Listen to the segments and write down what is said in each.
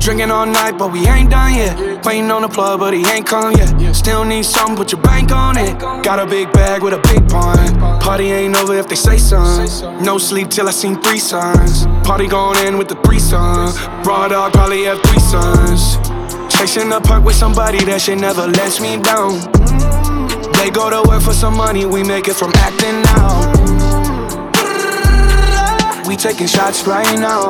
Drinking all night, but we ain't done yet. Waiting on the plug, but he ain't come yet. Still need something, put your bank on it. Got a big bag with a big pun. Party ain't over if they say something. No sleep till I seen 3 sons. Party going in with the 3 sons. Raw dog probably have 3 sons. Chasing the park with somebody that shit never lets me down. They go to work for some money, we make it from acting out. We taking shots right now.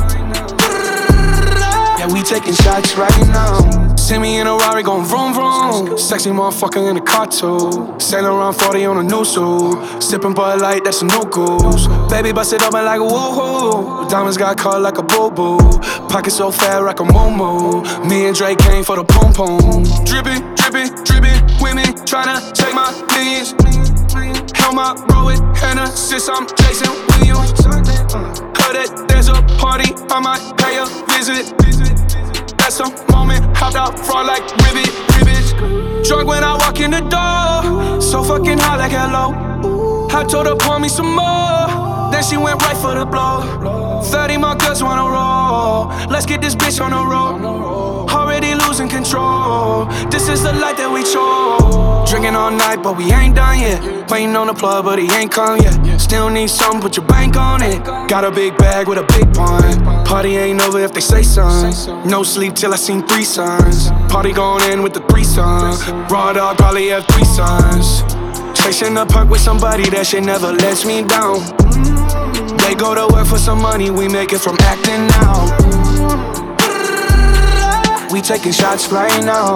Yeah, we taking shots right now. See me in a Rari going vroom vroom. Sexy motherfucker in a car too. Sailing around 40 on a new suit. Sipping Bud Light, that's a new goose. Baby bust it open like a woohoo. Diamonds got caught like a boo-boo. Pocket so fat like a moo-moo. Me and Drake came for the pom-pom. Drippin', drippin', drippin' with me. Tryna take my millions. Help my bro with Hannah since I'm Jason Williams. Heard that there's a party, I might pay a visit. That's a moment, hopped out front like ribbit. Drunk when I walk in the door, so fucking high like hello. I told her pour me some more, then she went right for the blow. 30 more girls wanna roll, let's get this bitch on the road. Already losing control, this is the life that we chose. Drinking all night, but we ain't done yet. Waiting on the plug, but he ain't come yet. Still need something, put your bank on it. Got a big bag with a big pun. Party ain't over if they say something. No sleep till I seen 3 sons. Party going in with the 3 sons. Raw dog probably have 3 sons. Chasing the park with somebody that shit never lets me down. They go to work for some money, we make it from acting out. We taking shots right now.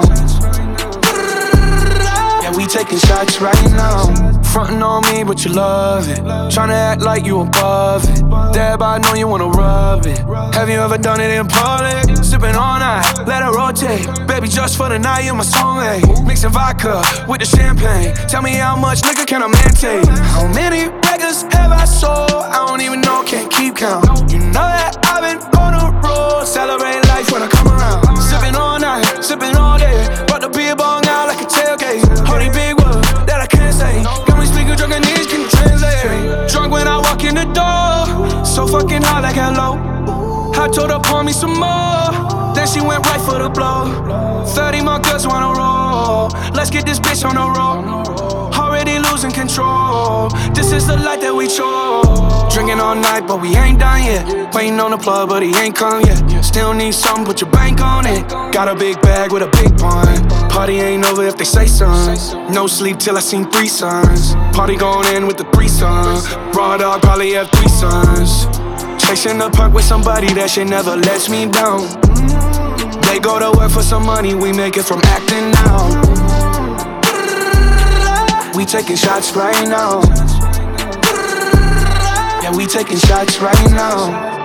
Yeah, we taking shots right now. Frontin' on me, but you love it. Tryna act like you above it. Thereby know you wanna rub it. Have you ever done it in public? Sippin' all night, let it rotate. Baby, just for the night, you're my soulmate. Mixing vodka with the champagne. Tell me how much liquor can a man take? How many records have I sold? I don't even know, can't keep count. You know that I've been on the road. Celebrate life when I come around. Sippin' all night, sippin' all day. Brought the beer bong out like a tailgate. Honey big words that I can't say. Got me speaking drunk and these can translate. Drunk when I walk in the door, so fucking high like hello. I told her pour me some more, then she went right for the blow. 30 more girls wanna roll, let's get this bitch on the road. Already losing control, this is the life that we chose. Drinking all night, but we ain't done yet. Waiting on the plug, but he ain't come yet. Still need something, put your bank on it. Got a big bag with a big pun. Party ain't over if they say something. No sleep till I seen 3 sons. Party going in with the 3 sons. Raw dog probably have 3 sons. Chasing the park with somebody that shit never lets me down. They go to work for some money, we make it from acting out. We taking shots right now. Yeah, we taking shots right now.